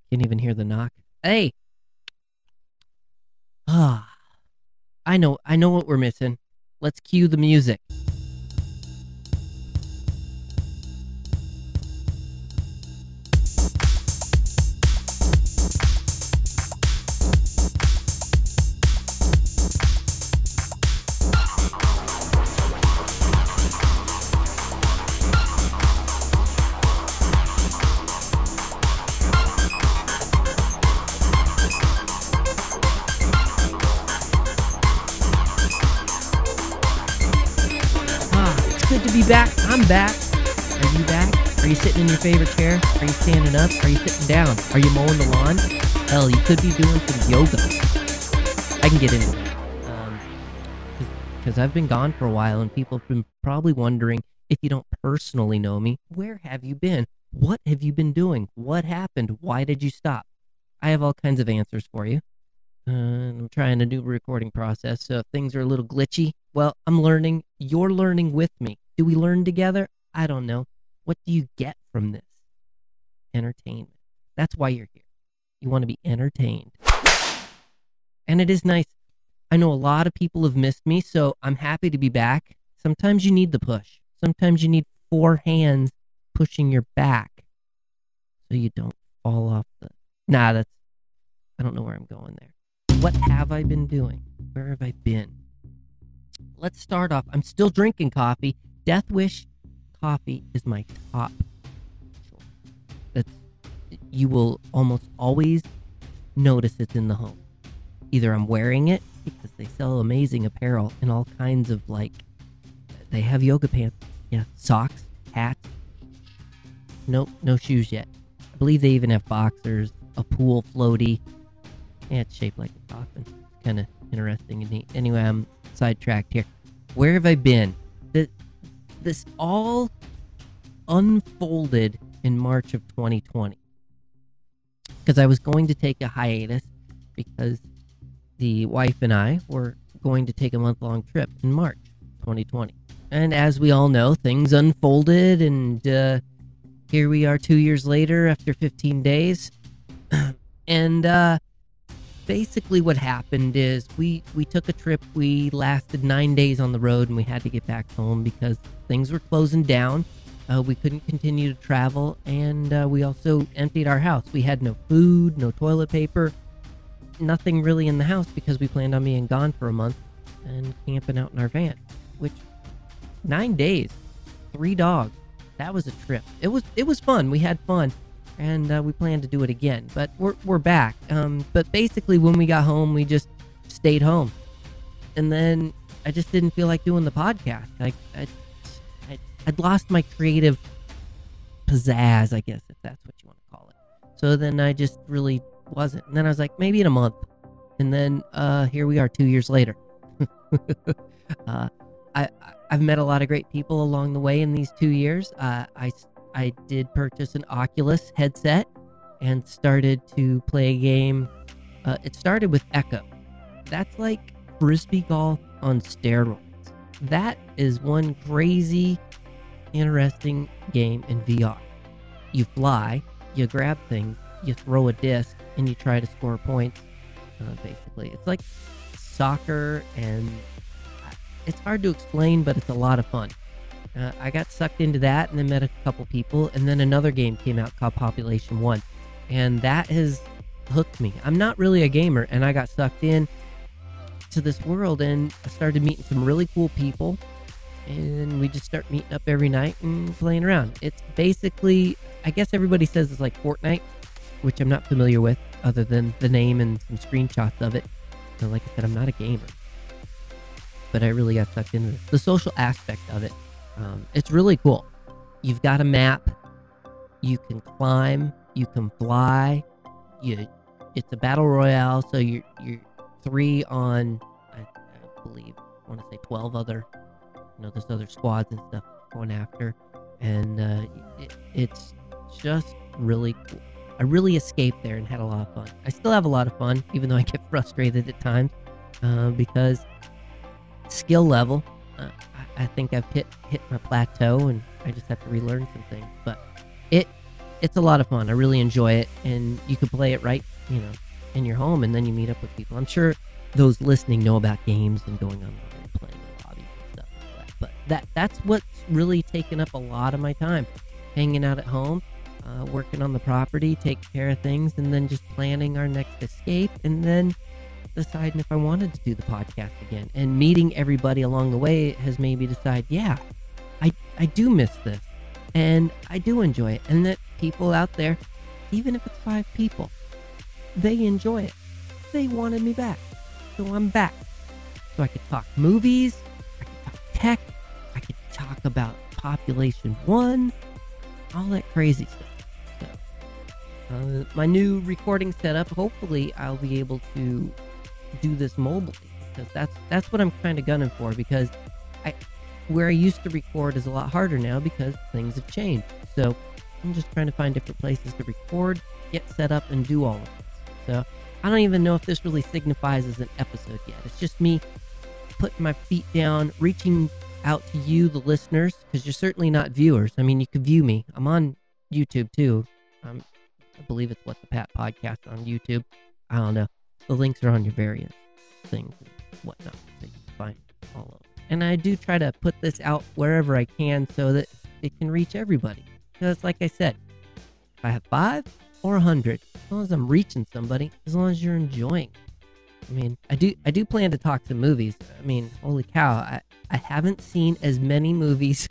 Can't even hear the knock. Hey! Ah, I know what we're missing. Let's cue the music. Good to be back. I'm back. Are you back? Are you sitting in your favorite chair? Are you standing up? Are you sitting down? Are you mowing the lawn? Hell, you could be doing some yoga. I can get into it. Because I've been gone for a while, and people have been probably wondering, if you don't personally know me, where have you been? What have you been doing? What happened? Why did you stop? I have all kinds of answers for you. I'm trying a new recording process, so if things are a little glitchy, well, I'm learning. You're learning with me. Do we learn together? I don't know. What do you get from this? Entertainment. That's why you're here. You want to be entertained. And it is nice. I know a lot of people have missed me, so I'm happy to be back. Sometimes you need the push. Sometimes you need 4 hands pushing your back so you don't fall off the... I don't know where I'm going there. What have I been doing? Where have I been? Let's start off. I'm still drinking coffee. Death Wish coffee is my top choice. You will almost always notice it's in the home. Either I'm wearing it, because they sell amazing apparel and all kinds of, they have yoga pants. Yeah, socks, hats. Nope, no shoes yet. I believe they even have boxers, a pool floaty. Yeah, it's shaped like a coffin. It's kind of interesting and neat. Anyway, I'm sidetracked here. Where have I been? This all unfolded in March of 2020. Because I was going to take a hiatus because the wife and I were going to take a month-long trip in March 2020. And as we all know, things unfolded, and here we are 2 years later after 15 days. And basically what happened is we took a trip. We lasted 9 days on the road, and we had to get back home because things were closing down. We couldn't continue to travel, and we also emptied our house. We had no food, no toilet paper, nothing really in the house because we planned on being gone for a month and camping out in our van, which 9 days, 3 dogs. That was a trip. It was fun. We had fun. And we plan to do it again, but we're back. But basically, when we got home, we just stayed home, and then I just didn't feel like doing the podcast. I'd lost my creative pizzazz, I guess, if that's what you want to call it. So then I just really wasn't. And then I was like, maybe in a month, and then here we are 2 years later. I've met a lot of great people along the way in these 2 years. I did purchase an Oculus headset and started to play a game. It started with Echo. That's like Frisbee golf on steroids. That is one crazy, interesting game in VR. You fly, you grab things, you throw a disc, and you try to score points, basically. It's like soccer, and it's hard to explain, but it's a lot of fun. I got sucked into that and then met a couple people, and then another game came out called Population 1, and that has hooked me. I'm not really a gamer, and I got sucked in to this world, and I started meeting some really cool people, and we just start meeting up every night and playing around. It's basically, I guess everybody says it's like Fortnite, which I'm not familiar with other than the name and some screenshots of it. So like I said, I'm not a gamer, but I really got sucked into it. The social aspect of it. It's really cool. You've got a map. You can climb. You can fly. It's a battle royale, so you're 3 on, I believe, I want to say 12 other, there's other squads and stuff going after, and it's just really cool. I really escaped there and had a lot of fun. I still have a lot of fun, even though I get frustrated at times, because skill level, I think I've hit my plateau, and I just have to relearn some things. But it's a lot of fun. I really enjoy it, and you can play it right, in your home, and then you meet up with people. I'm sure those listening know about games and going online and playing in lobbies and stuff like that. But that's what's really taken up a lot of my time, hanging out at home, working on the property, taking care of things, and then just planning our next escape, and then deciding if I wanted to do the podcast again. And meeting everybody along the way has made me decide, yeah, I do miss this, and I do enjoy it, and that people out there, even if it's 5 people, they enjoy it. They wanted me back, so I'm back. So I could talk movies, I could talk tech, I could talk about Population 1, all that crazy stuff. So, my new recording setup, hopefully I'll be able to do this mobilely, because that's what I'm kind of gunning for, because where I used to record is a lot harder now because things have changed. So I'm just trying to find different places to record, get set up, and do all of this. So I don't even know if this really signifies as an episode yet. It's just me putting my feet down, reaching out to you, the listeners, because you're certainly not viewers. I mean, you can view me. I'm on YouTube too. I believe it's What the Pat Podcast on YouTube. I don't know. The links are on your various things and whatnot, so you can find all of them. And I do try to put this out wherever I can so that it can reach everybody. Because like I said, if I have 5 or 100, as long as I'm reaching somebody, as long as you're enjoying. I mean, I do plan to talk some movies. I mean, holy cow, I haven't seen as many movies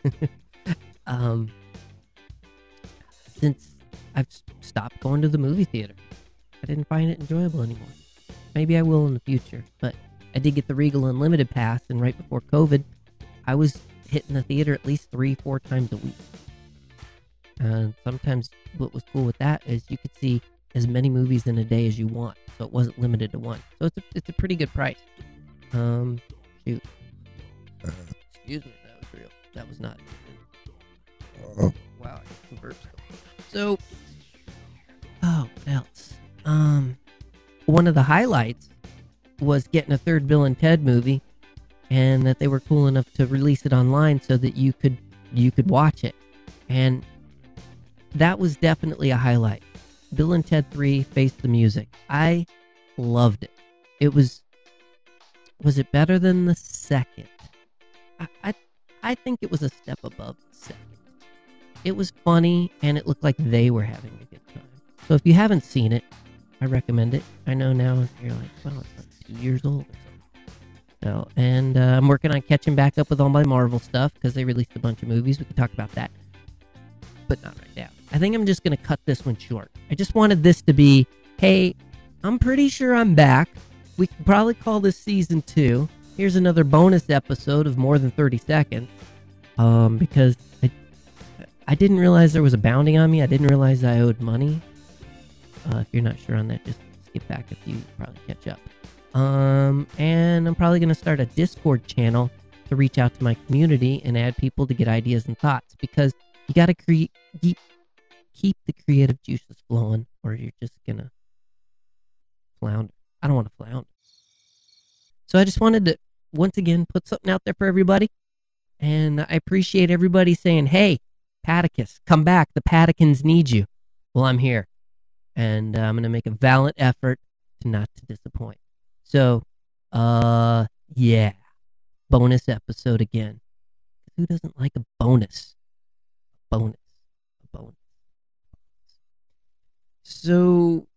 since I've stopped going to the movie theater. I didn't find it enjoyable anymore. Maybe I will in the future, but I did get the Regal Unlimited pass, and right before COVID, I was hitting the theater at least 3-4 times a week. And sometimes what was cool with that is you could see as many movies in a day as you want, so it wasn't limited to one. So it's a pretty good price. Shoot. Excuse me, that was real. That was not. Wow, I can burp still. So, what else? One of the highlights was getting a third Bill and Ted movie, and that they were cool enough to release it online so that you could watch it. And that was definitely a highlight. Bill and Ted 3 Face the Music. I loved it. It was it better than the second? I think it was a step above the second. It was funny, and it looked like they were having a good time. So if you haven't seen it, I recommend it. I know now you're like, well, it's like 2 years old or something. So, and I'm working on catching back up with all my Marvel stuff because they released a bunch of movies. We can talk about that, but not right now. I think I'm just going to cut this one short. I just wanted this to be, hey, I'm pretty sure I'm back. We could probably call this season 2. Here's another bonus episode of more than 30 seconds. Because I didn't realize there was a bounty on me. I didn't realize I owed money. If you're not sure on that, just skip back a few, probably catch up. And I'm probably going to start a Discord channel to reach out to my community and add people to get ideas and thoughts, because you got to keep the creative juices flowing, or you're just going to flounder. I don't want to flounder. So I just wanted to, once again, put something out there for everybody. And I appreciate everybody saying, hey, Paticus, come back. The Paticans need you. Well, I'm here. And I'm going to make a valiant effort to not to disappoint. So, yeah. Bonus episode again. Who doesn't like a bonus? A bonus. So,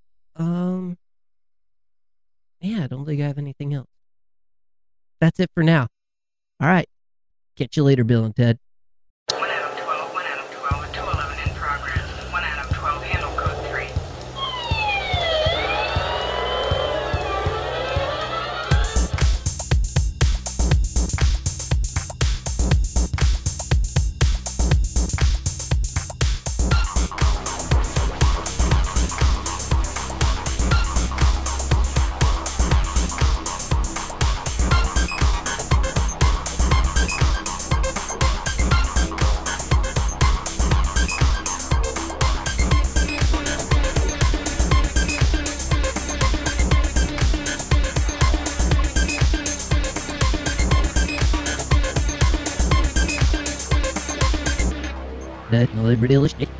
yeah, I don't think I have anything else. That's it for now. All right. Catch you later, Bill and Ted. 1 out of 12, 1 out of 12, and 211 in progress. 1 out of 12, handle code 3. That